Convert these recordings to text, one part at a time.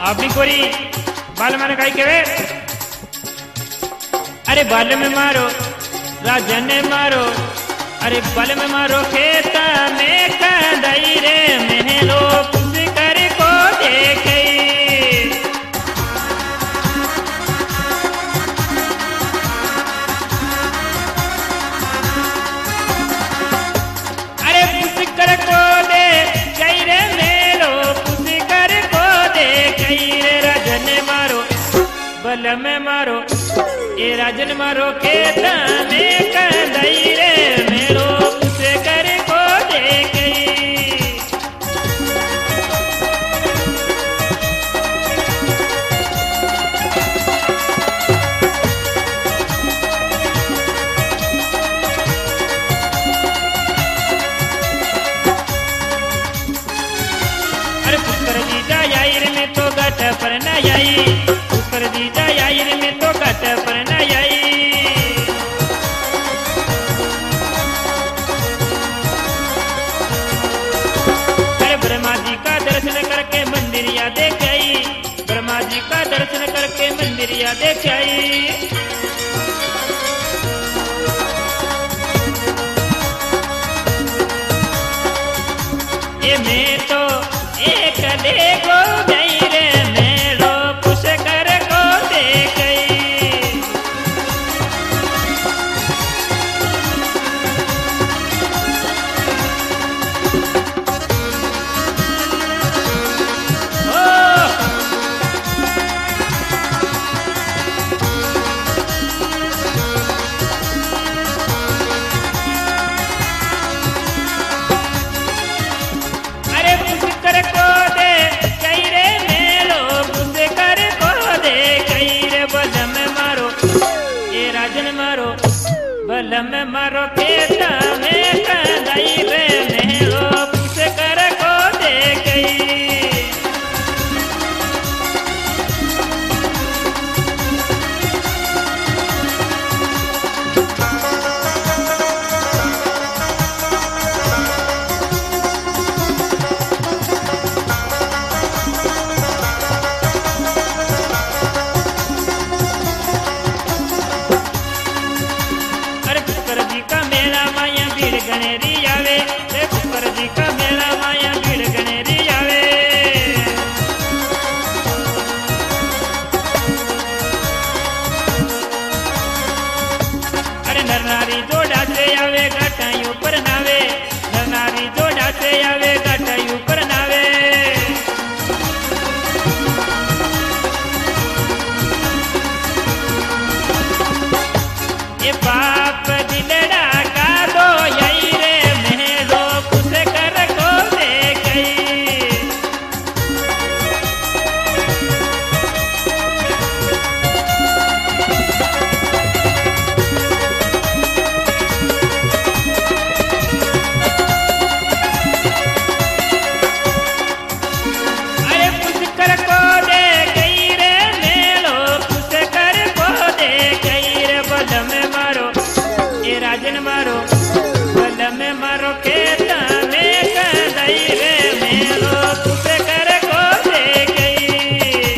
आपनी कोरी बाल मारे काई केवे अरे बाल में मारो राजन मारो अरे बाल में मारो खेत में कंदई रे महलो पुस कर को देखे अरे पुस कर को दे गई रे मेलो पुस कर को दे गई रे राजन मारो बल में मारो ये राजन मारो खेत में कंदई रे मेरो पुस कर को दे गई अरे पुष्कर जी जायर में तो गट पर न आई पुष्कर जी जायर में तो गट पर न आई अरे ब्रह्मा जी का दर्शन करके मंदिर या देख आई ब्रह्मा जी का दर्शन करके मंदिर या देख आई ये मैं तो एक देखो गई रे मेरो पुस कर को दे गई अरे पुस कर को दे गई रे मेरो पुस कर को दे गई रे बल में मारो ये राजन मारो बल में मारो खेत में कंदई रे मेरो पुस कर को दे गई अरे पुष्कर जी का मेला माया भीड़ गणेरी आवे रे पुष्कर जी का मेला माया भीड़ गणेरी आवे अरे नर नारी जोड़ा से आवे घाटाई ऊपर नावे नर नारी जोड़ा से आवे घाटाई ऊपर नावे ये बाप दिलड़ा का दो यही रे मेरो पुस कर को दे गई अरे पुस कर को दे गई रे मेरो पुस कर को दे गई रे बल में मारो ये राजन मारो बल में मारो खेत में कंदई रे मेरो पुस कर को दे गई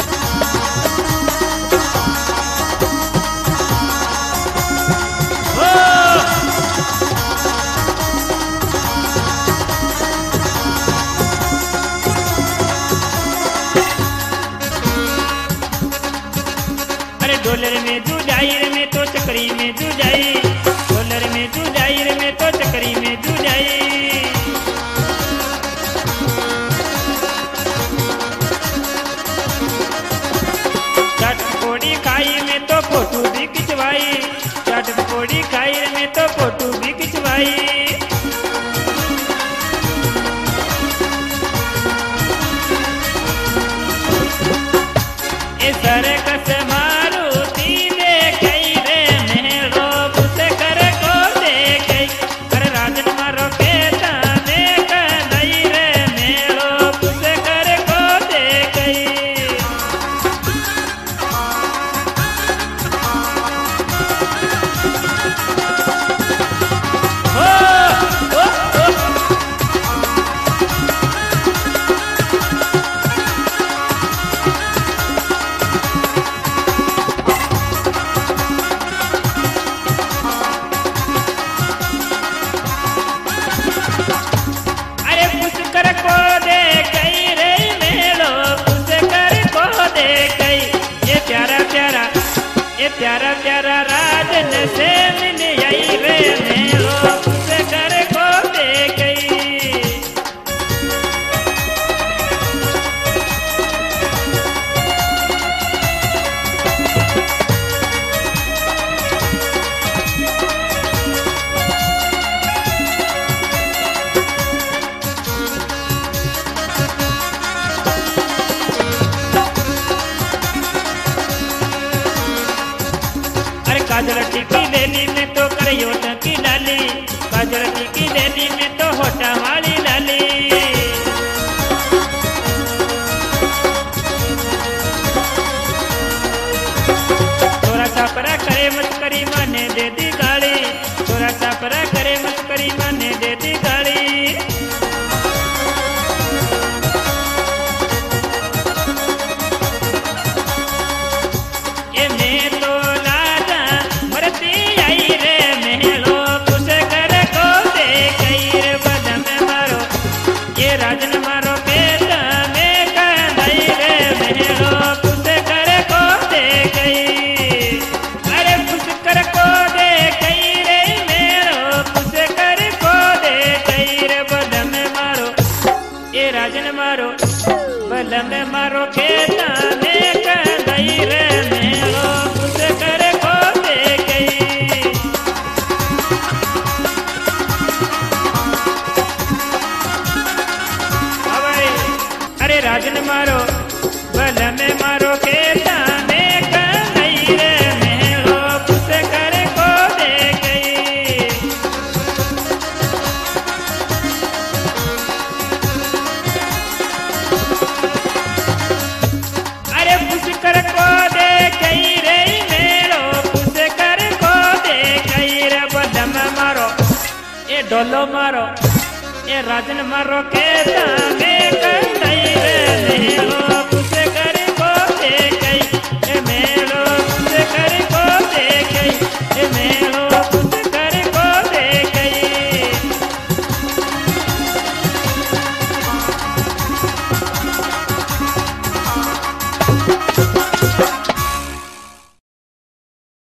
ओ अरे डॉलर में जुजाइर में तो चक्री में जुजाई डॉलर में जुजाइर में तो चक्री में जुजाई चाट पकौड़ी खाई में तो फोटो भी खिंचवाई चाट पकौड़ी खाई में तो फोटो भी खिंचवाई ये सरकस मारुति दे गई रे मेरो पुस कर को दे गई कर राजन मारो खेत में कंदई रे मेरो पुस कर को दे गई ओ प्यारा प्यारा राजन से मिल आई रे मेरो खुश कर को दे गई। काजल टिकी लेली में तो करियो टकी लाली, काजल टिकी लेली में तो होटा वाली लाली। थोड़ा छापरा करे मत करी माने दे दी गाली, थोड़ा छापरा करे मत करी माने दे दी गाली। राजन मारो पेट में कंधाई रे मेरो खुश कर को दे गई। अरे खुश कर को दे गई रे मेरो खुश कर को दे गई रे बलम मारो ये राजन मारो बलम मारो पेट में कंधाई रे मेरो खुश कर को दे गई। अरे राजन मारो बल में मारो के ताने कन्हई रे मेरो खुश कर को दे गई। अरे खुश कर को दे गई रे मेरो खुश कर को दे गई रे बलम मारो ये डोलो मारो ये राजन मारो के ताने कंधाई रे।